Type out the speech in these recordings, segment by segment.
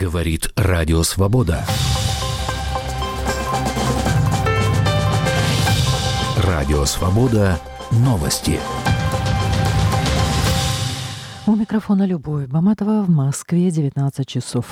Говорит Радио Свобода. Радио Свобода. Новости. У микрофона Любовь Баматова. В Москве 19 часов.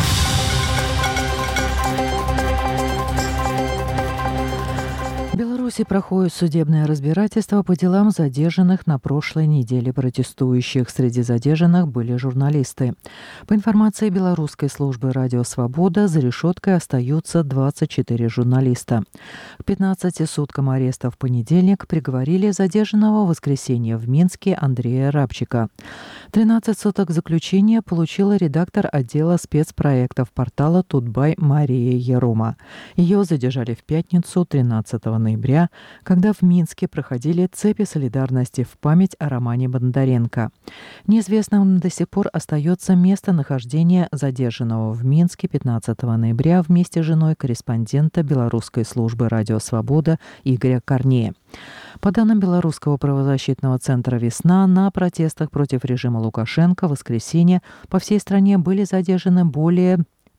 В Беларуси проходит судебное разбирательство по делам задержанных на прошлой неделе протестующих. Среди задержанных были журналисты. По информации белорусской службы «Радио Свобода», за решеткой остаются 24 журналиста. К 15 суткам ареста в понедельник приговорили задержанного в воскресенье в Минске Андрея Рабчика. 13 суток заключения получила редактор отдела спецпроектов портала «Тутбай» Мария Ерома. Ее задержали в пятницу, 13 ноября, когда в Минске проходили цепи солидарности в память о Романе Бондаренко. Неизвестным до сих пор остается местонахождение задержанного в Минске 15 ноября вместе с женой корреспондента белорусской службы «Радио Свобода» Игоря Корнея. По данным Белорусского правозащитного центра «Весна», на протестах против режима Лукашенко в воскресенье по всей стране были задержаны более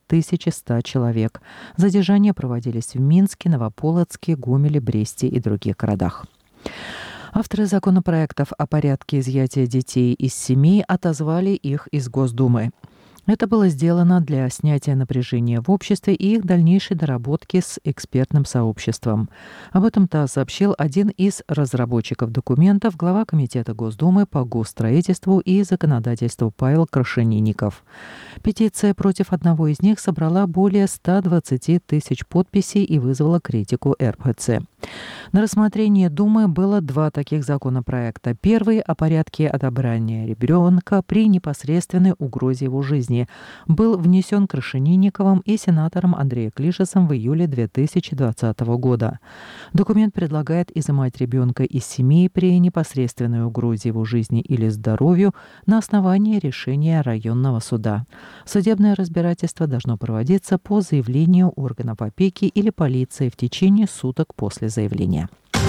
1100 человек. Задержания проводились в Минске, Новополоцке, Гомеле, Бресте и других городах. Авторы законопроектов о порядке изъятия детей из семей отозвали их из Госдумы. Это было сделано для снятия напряжения в обществе и их дальнейшей доработки с экспертным сообществом. Об этом ТАСС сообщил один из разработчиков документов, глава Комитета Госдумы по госстроительству и законодательству Павел Крашенинников. Петиция против одного из них собрала более 120 тысяч подписей и вызвала критику РПЦ. На рассмотрении Думы было два таких законопроекта. Первый о порядке отобрания ребенка при непосредственной угрозе его жизни был внесен Крашенинниковым и сенатором Андреем Клишесом в июле 2020 года. Документ предлагает изымать ребенка из семьи при непосредственной угрозе его жизни или здоровью на основании решения районного суда. Судебное разбирательство должно проводиться по заявлению органов опеки или полиции в течение суток после заявления.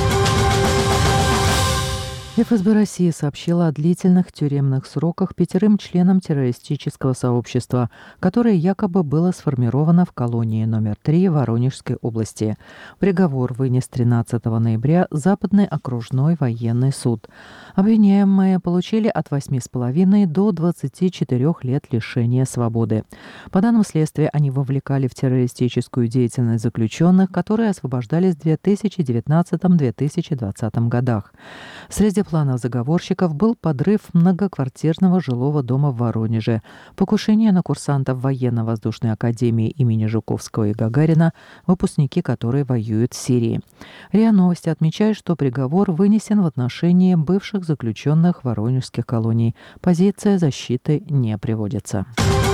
ФСБ России сообщила о длительных тюремных сроках 5 членам террористического сообщества, которое якобы было сформировано в колонии номер 3 Воронежской области. Приговор вынес 13 ноября Западный окружной военный суд. Обвиняемые получили от 8,5 до 24 лет лишения свободы. По данным следствия, они вовлекали в террористическую деятельность заключенных, которые освобождались в 2019-2020 годах. Среди планов заговорщиков был подрыв многоквартирного жилого дома в Воронеже, покушение на курсантов военно-воздушной академии имени Жуковского и Гагарина, выпускники которой воюют в Сирии. РИА Новости отмечает, что приговор вынесен в отношении бывших заключенных воронежских колоний. Позиция защиты не приводится.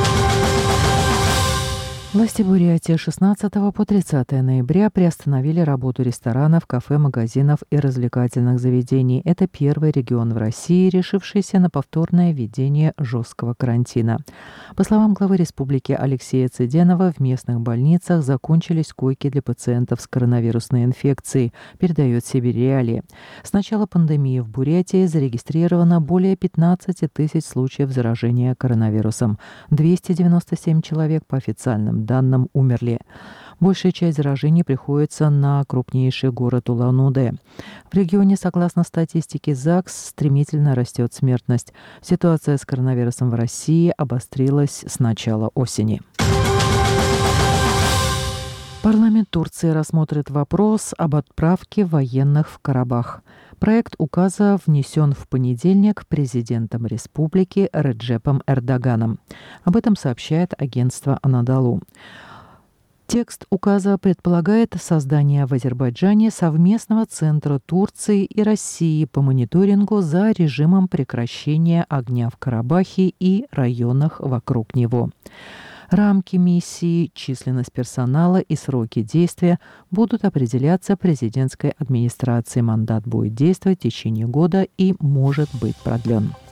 Власти Бурятии 16 по 30 ноября приостановили работу ресторанов, кафе, магазинов и развлекательных заведений. Это первый регион в России, решившийся на повторное введение жесткого карантина. По словам главы республики Алексея Цыденова, в местных больницах закончились койки для пациентов с коронавирусной инфекцией, передает Сибирь Реалии. С начала пандемии в Бурятии зарегистрировано более 15 тысяч случаев заражения коронавирусом. 297 человек по официальным данным умерли. Большая часть заражений приходится на крупнейший город Улан-Удэ. В регионе, согласно статистике ЗАГС, стремительно растет смертность. Ситуация с коронавирусом в России обострилась с начала осени. Парламент Турции рассмотрит вопрос об отправке военных в Карабах. Проект указа внесен в понедельник президентом республики Реджепом Эрдоганом. Об этом сообщает агентство «Анадолу». Текст указа предполагает создание в Азербайджане совместного центра Турции и России по мониторингу за режимом прекращения огня в Карабахе и районах вокруг него. Рамки миссии, численность персонала и сроки действия будут определяться президентской администрацией. Мандат будет действовать в течение года и может быть продлен.